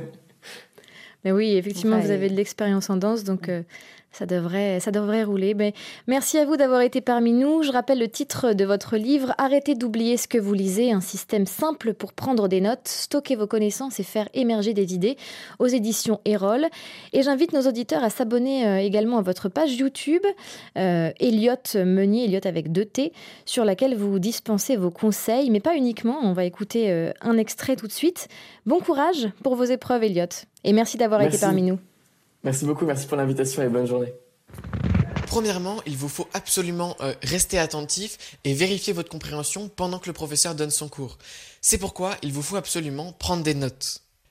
Mais oui, effectivement, vous avez de l'expérience en danse, donc ça devrait rouler. Mais merci à vous d'avoir été parmi nous. Je rappelle le titre de votre livre « Arrêtez d'oublier ce que vous lisez, un système simple pour prendre des notes, stocker vos connaissances et faire émerger des idées » aux éditions Erol. Et j'invite nos auditeurs à s'abonner également à votre page YouTube, Elliot Meunier, Elliot avec 2 T, sur laquelle vous dispensez vos conseils, mais pas uniquement. On va écouter un extrait tout de suite. Bon courage pour vos épreuves, Elliot. Et merci d'avoir été parmi nous. Merci beaucoup, merci pour l'invitation et bonne journée. Premièrement, il vous faut absolument rester attentif et vérifier votre compréhension pendant que le professeur donne son cours. C'est pourquoi il vous faut absolument prendre des notes.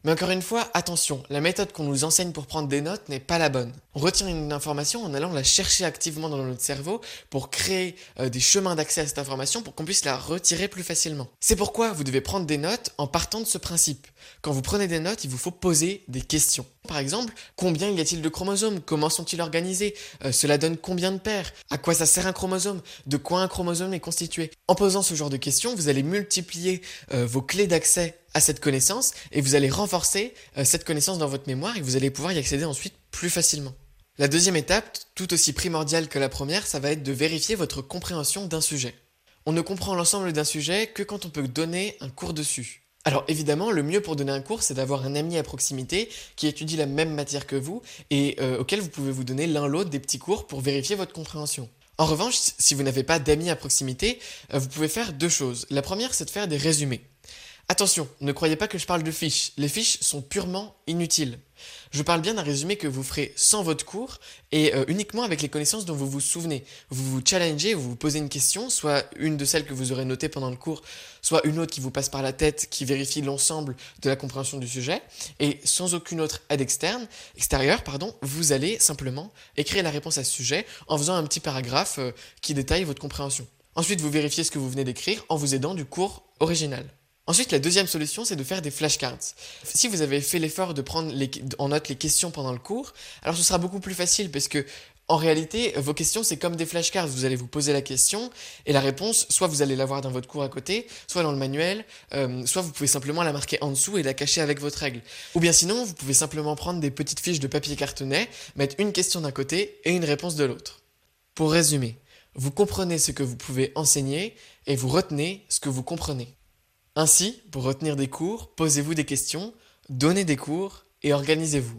Mais encore une fois, attention, la méthode qu'on nous enseigne pour prendre des notes n'est pas la bonne. On retient une information en allant la chercher activement dans notre cerveau pour créer des chemins d'accès à cette information pour qu'on puisse la retirer plus facilement. C'est pourquoi vous devez prendre des notes en partant de ce principe. Quand vous prenez des notes, il vous faut poser des questions. Par exemple, combien y a-t-il de chromosomes? Comment sont-ils organisés? Cela donne combien de paires? À quoi ça sert un chromosome? De quoi un chromosome est constitué? En posant ce genre de questions, vous allez multiplier vos clés d'accès à cette connaissance et vous allez renforcer cette connaissance dans votre mémoire et vous allez pouvoir y accéder ensuite plus facilement. La deuxième étape, tout aussi primordiale que la première, ça va être de vérifier votre compréhension d'un sujet. On ne comprend l'ensemble d'un sujet que quand on peut donner un cours dessus. Alors évidemment, le mieux pour donner un cours, c'est d'avoir un ami à proximité qui étudie la même matière que vous et auquel vous pouvez vous donner l'un l'autre des petits cours pour vérifier votre compréhension. En revanche, si vous n'avez pas d'amis à proximité, vous pouvez faire deux choses. La première, c'est de faire des résumés. Attention, ne croyez pas que je parle de fiches. Les fiches sont purement inutiles. Je parle bien d'un résumé que vous ferez sans votre cours et uniquement avec les connaissances dont vous vous souvenez. Vous vous challengez, vous vous posez une question, soit une de celles que vous aurez notées pendant le cours, soit une autre qui vous passe par la tête, qui vérifie l'ensemble de la compréhension du sujet. Et sans aucune autre aide extérieure, vous allez simplement écrire la réponse à ce sujet en faisant un petit paragraphe qui détaille votre compréhension. Ensuite, vous vérifiez ce que vous venez d'écrire en vous aidant du cours original. Ensuite, la deuxième solution, c'est de faire des flashcards. Si vous avez fait l'effort de prendre en note les questions pendant le cours, alors ce sera beaucoup plus facile parce que, en réalité, vos questions, c'est comme des flashcards. Vous allez vous poser la question et la réponse, soit vous allez l'avoir dans votre cours à côté, soit dans le manuel, soit vous pouvez simplement la marquer en dessous et la cacher avec votre règle. Ou bien sinon, vous pouvez simplement prendre des petites fiches de papier cartonné, mettre une question d'un côté et une réponse de l'autre. Pour résumer, vous comprenez ce que vous pouvez enseigner et vous retenez ce que vous comprenez. Ainsi, pour retenir des cours, posez-vous des questions, donnez des cours et organisez-vous.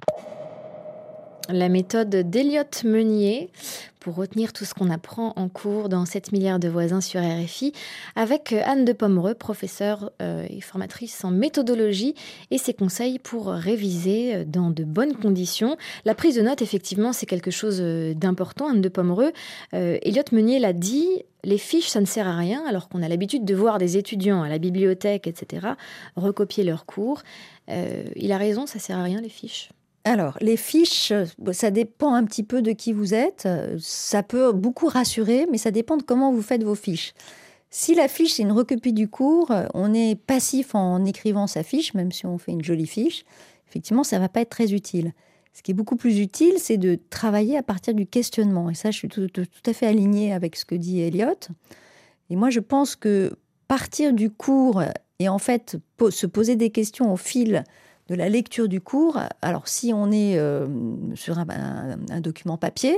La méthode d'Eliott Meunier pour retenir tout ce qu'on apprend en cours dans 7 milliards de voisins sur RFI avec Anne de Pomereux, professeure et formatrice en méthodologie et ses conseils pour réviser dans de bonnes conditions. La prise de notes, effectivement, c'est quelque chose d'important, Anne de Pomereux. Eliott Meunier l'a dit, les fiches, ça ne sert à rien, alors qu'on a l'habitude de voir des étudiants à la bibliothèque, etc., recopier leurs cours. Il a raison, ça ne sert à rien, les fiches. Alors, les fiches, ça dépend un petit peu de qui vous êtes. Ça peut beaucoup rassurer, mais ça dépend de comment vous faites vos fiches. Si la fiche, c'est une recopie du cours, on est passif en écrivant sa fiche, même si on fait une jolie fiche. Effectivement, ça ne va pas être très utile. Ce qui est beaucoup plus utile, c'est de travailler à partir du questionnement. Et ça, je suis tout à fait alignée avec ce que dit Eliott. Et moi, je pense que partir du cours et en fait se poser des questions au fil de la lecture du cours, alors si on est sur un document papier,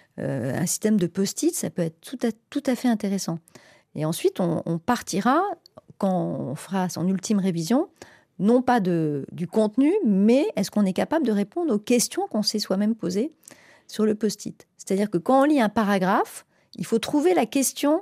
un système de post-it, ça peut être tout à fait intéressant. Et ensuite, on partira, quand on fera son ultime révision, non pas du contenu, mais est-ce qu'on est capable de répondre aux questions qu'on s'est soi-même posées sur le post-it. C'est-à-dire que quand on lit un paragraphe, il faut trouver la question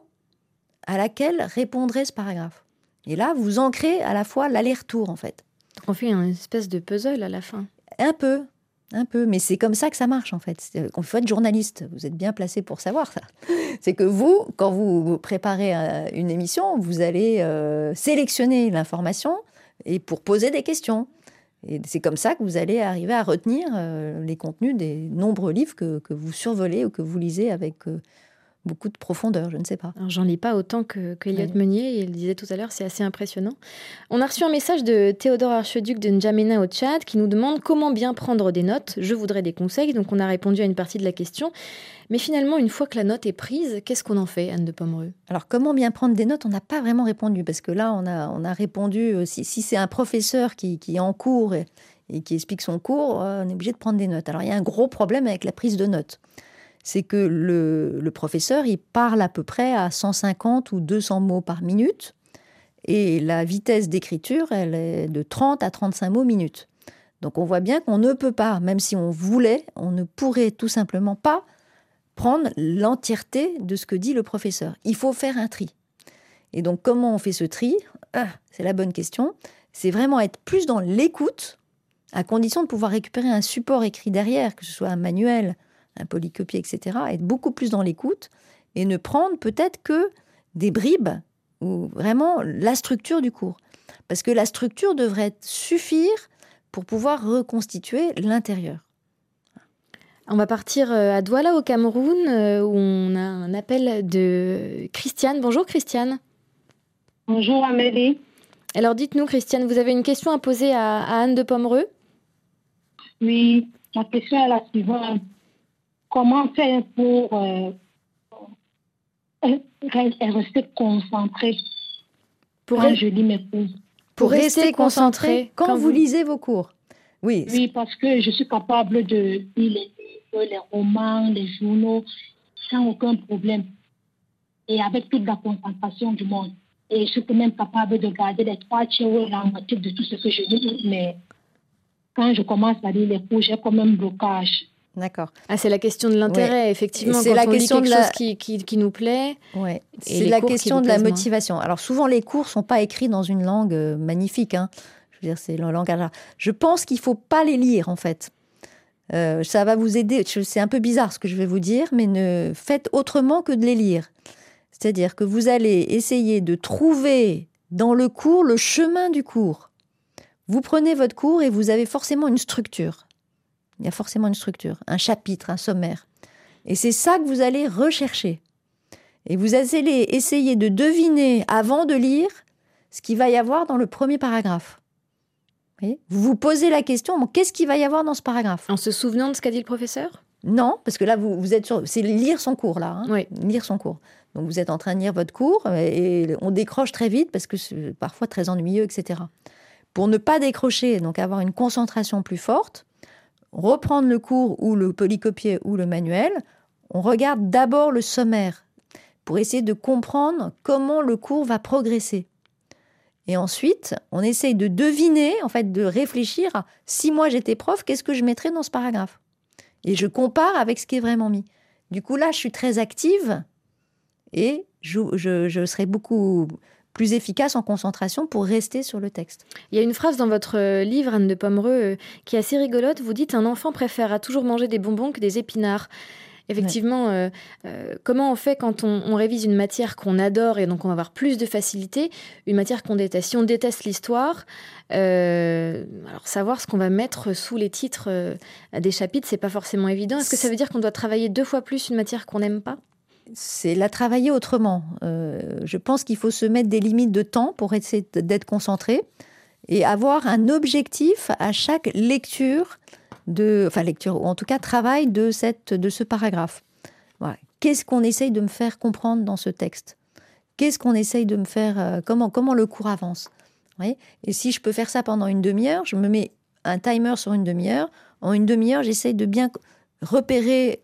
à laquelle répondrait ce paragraphe. Et là, vous ancrez à la fois l'aller-retour, en fait. On fait une espèce de puzzle à la fin. Un peu, mais c'est comme ça que ça marche en fait. Quand vous êtes journaliste, vous êtes bien placé pour savoir ça. C'est que vous, quand vous préparez une émission, vous allez sélectionner l'information et pour poser des questions. Et c'est comme ça que vous allez arriver à retenir les contenus des nombreux livres que vous survolez ou que vous lisez avec beaucoup de profondeur, je ne sais pas. Alors, j'en lis pas autant que Eliott Meunier, il le disait tout à l'heure, c'est assez impressionnant. On a reçu un message de Théodore Archiduc de N'Djamena au Tchad qui nous demande comment bien prendre des notes. Je voudrais des conseils, donc on a répondu à une partie de la question. Mais finalement, une fois que la note est prise, qu'est-ce qu'on en fait, Anne de Pomereux ? Alors, comment bien prendre des notes ? On n'a pas vraiment répondu, parce que là, on a répondu, si c'est un professeur qui est en cours et qui explique son cours, on est obligé de prendre des notes. Alors, il y a un gros problème avec la prise de notes. C'est que le professeur, il parle à peu près à 150 ou 200 mots par minute. Et la vitesse d'écriture, elle est de 30 à 35 mots minute. Donc on voit bien qu'on ne peut pas, même si on voulait, on ne pourrait tout simplement pas prendre l'entièreté de ce que dit le professeur. Il faut faire un tri. Et donc comment on fait ce tri ? C'est la bonne question. C'est vraiment être plus dans l'écoute, à condition de pouvoir récupérer un support écrit derrière, que ce soit un manuel, un polycopier, etc., être beaucoup plus dans l'écoute et ne prendre peut-être que des bribes ou vraiment la structure du cours. Parce que la structure devrait suffire pour pouvoir reconstituer l'intérieur. On va partir à Douala au Cameroun où on a un appel de Christiane. Bonjour Christiane. Bonjour Amélie. Alors dites-nous Christiane, vous avez une question à poser à Anne de Pomereux? Oui, ma question est la suivante. Comment faire pour rester concentré quand je lis mes cours? Pour rester concentré quand vous lisez vos cours? Oui, parce que je suis capable de lire les livres, les romans, les journaux sans aucun problème et avec toute la concentration du monde. Et je suis même capable de garder les 3 tiers ou la moitié de tout ce que je lis, mais quand je commence à lire les cours, j'ai comme un blocage. D'accord. Ah, c'est la question de l'intérêt, effectivement. C'est quand la on question lit de quelque chose qui nous plaît. Ouais. Et c'est la question de la motivation. Alors souvent, les cours ne sont pas écrits dans une langue magnifique. Hein. Je veux dire, c'est le langage. Je pense qu'il ne faut pas les lire, en fait. Ça va vous aider. C'est un peu bizarre ce que je vais vous dire, mais faites autrement que de les lire. C'est-à-dire que vous allez essayer de trouver dans le cours le chemin du cours. Vous prenez votre cours et vous avez forcément une structure. Il y a forcément une structure, un chapitre, un sommaire. Et c'est ça que vous allez rechercher. Et vous allez essayer de deviner, avant de lire, ce qu'il va y avoir dans le premier paragraphe. Vous vous posez la question, qu'est-ce qu'il va y avoir dans ce paragraphe? En se souvenant de ce qu'a dit le professeur? Non, parce que là, vous êtes sur... C'est lire son cours, là. Hein, oui. Lire son cours. Donc, vous êtes en train de lire votre cours et on décroche très vite parce que c'est parfois très ennuyeux, etc. Pour ne pas décrocher, donc avoir une concentration plus forte, reprendre le cours ou le polycopier ou le manuel, on regarde d'abord le sommaire pour essayer de comprendre comment le cours va progresser. Et ensuite, on essaye de deviner, en fait, de réfléchir à si moi j'étais prof, qu'est-ce que je mettrais dans ce paragraphe? Et je compare avec ce qui est vraiment mis. Du coup, là, je suis très active et je serai beaucoup plus efficace en concentration pour rester sur le texte. Il y a une phrase dans votre livre, Anne de Pomereux, qui est assez rigolote. Vous dites « Un enfant préfère toujours manger des bonbons que des épinards ». Effectivement, comment on fait quand on révise une matière qu'on adore et donc on va avoir plus de facilité, une matière qu'on déteste? Si on déteste l'histoire, alors savoir ce qu'on va mettre sous les titres des chapitres, c'est pas forcément évident. Est-ce que ça veut dire qu'on doit travailler 2 fois plus une matière qu'on n'aime pas? C'est la travailler autrement. Je pense qu'il faut se mettre des limites de temps pour essayer d'être concentré et avoir un objectif à chaque lecture, ou en tout cas travail de ce paragraphe. Voilà. Qu'est-ce qu'on essaye de me faire comprendre dans ce texte? Qu'est-ce qu'on essaye de me faire... comment le cours avance? Oui. Et si je peux faire ça pendant une demi-heure, je me mets un timer sur une demi-heure. En une demi-heure, j'essaye de bien repérer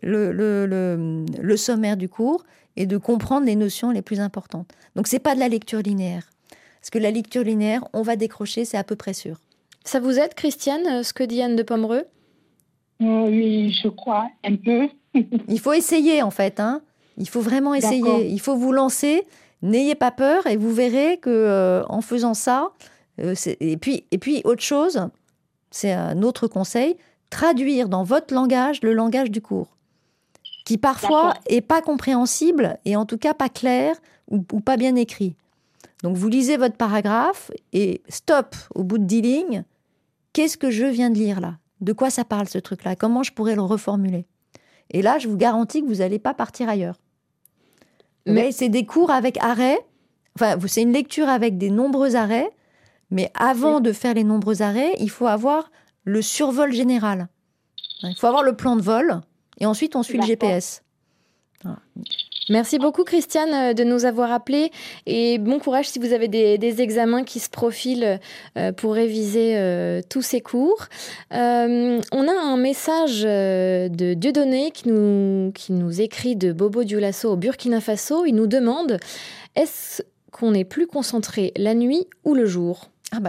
le sommaire du cours et de comprendre les notions les plus importantes. Donc, ce n'est pas de la lecture linéaire. Parce que la lecture linéaire, on va décrocher, c'est à peu près sûr. Ça vous aide, Christiane, ce que dit Anne de Pomereux? Oui, je crois, un peu. Il faut essayer, en fait. Hein. Il faut vraiment essayer. D'accord. Il faut vous lancer. N'ayez pas peur et vous verrez qu'en faisant ça... Et puis, autre chose, c'est un autre conseil, traduire dans votre langage le langage du cours, qui parfois n'est pas compréhensible et en tout cas pas clair ou pas bien écrit. Donc vous lisez votre paragraphe et stop, au bout de 10 lignes, qu'est-ce que je viens de lire là? De quoi ça parle ce truc-là? Comment je pourrais le reformuler? Et là, je vous garantis que vous n'allez pas partir ailleurs. Mais c'est des cours avec arrêt, enfin c'est une lecture avec des nombreux arrêts, mais avant de faire les nombreux arrêts, il faut avoir le survol général. Il faut avoir le plan de vol et ensuite on suit le GPS. Voilà. Merci beaucoup Christiane de nous avoir appelés et bon courage si vous avez des examens qui se profilent pour réviser tous ces cours. On a un message de Dieudonné qui nous écrit de Bobo Dioulasso au Burkina Faso. Il nous demande, est-ce qu'on est plus concentré la nuit ou le jour?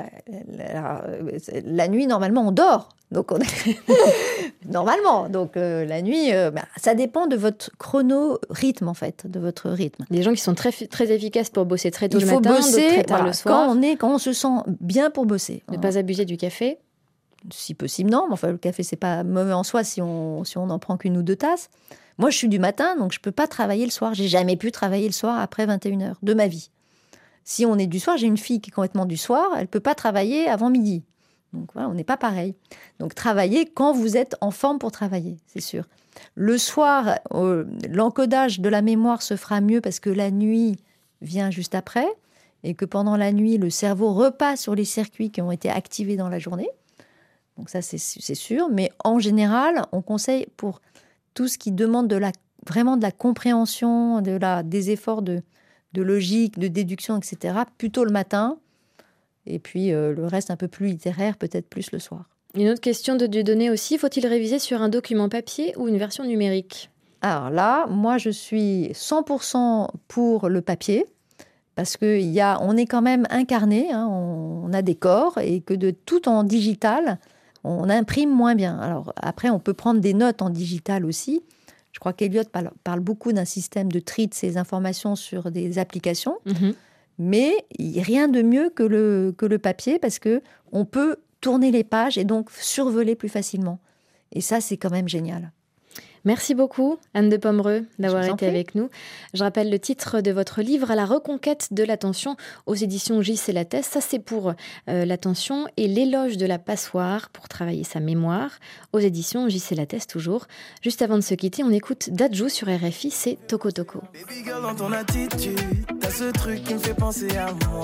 La nuit, normalement, on dort. Donc normalement. Donc la nuit, ça dépend de votre chrono-rythme, en fait, de votre rythme. Les gens qui sont très, très efficaces pour bosser très tôt le matin, d'autres très tard le soir. Quand on se sent bien pour bosser. Ne pas abuser du café. Si possible, non. Mais enfin, le café, c'est pas mauvais en soi si on n'en prend qu'une ou 2 tasses. Moi, je suis du matin, donc je peux pas travailler le soir. J'ai jamais pu travailler le soir après 21h de ma vie. Si on est du soir, j'ai une fille qui est complètement du soir, elle ne peut pas travailler avant midi. Donc voilà, on n'est pas pareil. Donc travaillez quand vous êtes en forme pour travailler, c'est sûr. Le soir, l'encodage de la mémoire se fera mieux parce que la nuit vient juste après et que pendant la nuit, le cerveau repasse sur les circuits qui ont été activés dans la journée. Donc ça, c'est sûr. Mais en général, on conseille pour tout ce qui demande vraiment de la compréhension, des efforts de logique, de déduction, etc., plutôt le matin. Et puis le reste un peu plus littéraire, peut-être plus le soir. Une autre question de Dieudonné aussi, faut-il réviser sur un document papier ou une version numérique ? Alors là, moi je suis 100% pour le papier, parce qu'on est quand même incarné, hein, on a des corps, et que de tout en digital, on imprime moins bien. Alors après, on peut prendre des notes en digital aussi. Je crois qu'Eliott parle beaucoup d'un système de tri de ces informations sur des applications. Mais rien de mieux que le papier parce qu'on peut tourner les pages et donc survoler plus facilement. Et ça, c'est quand même génial. Merci beaucoup, Anne de Pomereux, d'avoir été avec nous. Je rappelle le titre de votre livre, À la reconquête de l'attention, aux éditions J.C. Lattès. Ça, c'est pour l'attention, et L'éloge de la passoire, pour travailler sa mémoire, aux éditions J.C. Lattès toujours. Juste avant de se quitter, on écoute Dadju sur RFI, c'est Toko Toko. Baby girl, dans ton attitude, t'as ce truc qui me fait penser à moi.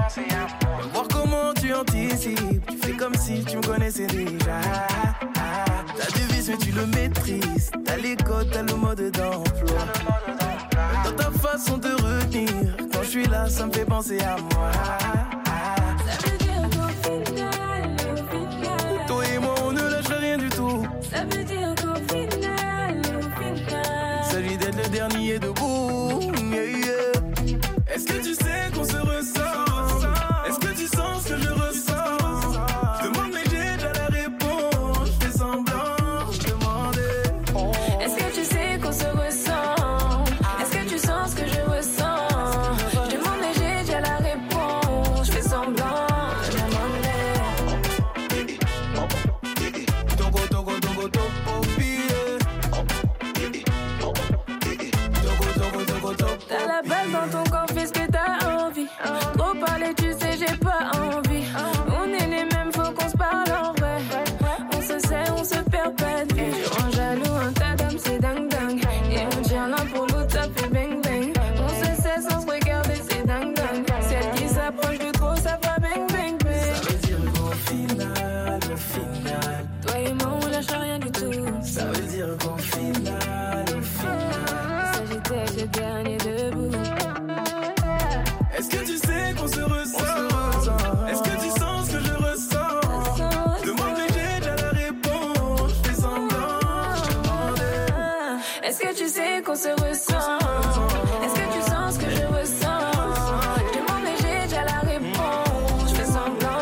Voir comment tu anticipes, tu fais comme si tu me connaissais déjà. T'as du vice mais tu le maîtrises. T'as les codes, t'as le mode d'emploi. Dans ta façon de retenir, quand je suis là, ça me fait penser à moi. Ça veut dire qu'au final, toi et moi, on ne lâche rien du tout. Ça veut dire qu'au final, s'agit d'être le dernier debout. Yeah, yeah. Est-ce que tu sais qu'on se ressent? Est-ce que tu sens ce que je ressens? Je demande mais j'ai déjà la réponse. Je fais semblant. Qu'on se ressent. Est-ce que tu sens ce que je ressens? Je demande mais j'ai déjà la réponse. Je fais semblant.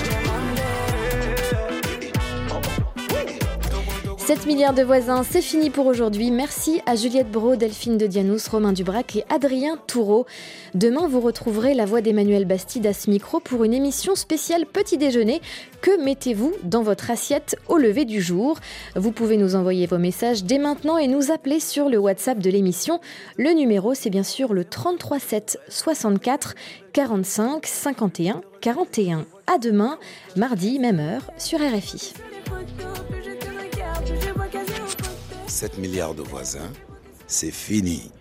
7 milliards de voisins, c'est fini pour aujourd'hui. Merci à Juliette Brault, Delphine de Dianous, Romain Dubrac et Adrien Toureau. Demain, vous retrouverez la voix d'Emmanuel Bastide à ce micro pour une émission spéciale Petit Déjeuner. Que mettez-vous dans votre assiette au lever du jour? Vous pouvez nous envoyer vos messages dès maintenant et nous appeler sur le WhatsApp de l'émission. Le numéro, c'est bien sûr le 33 7 64 45 51 41. À demain, mardi, même heure, sur RFI. 7 milliards de voisins, c'est fini.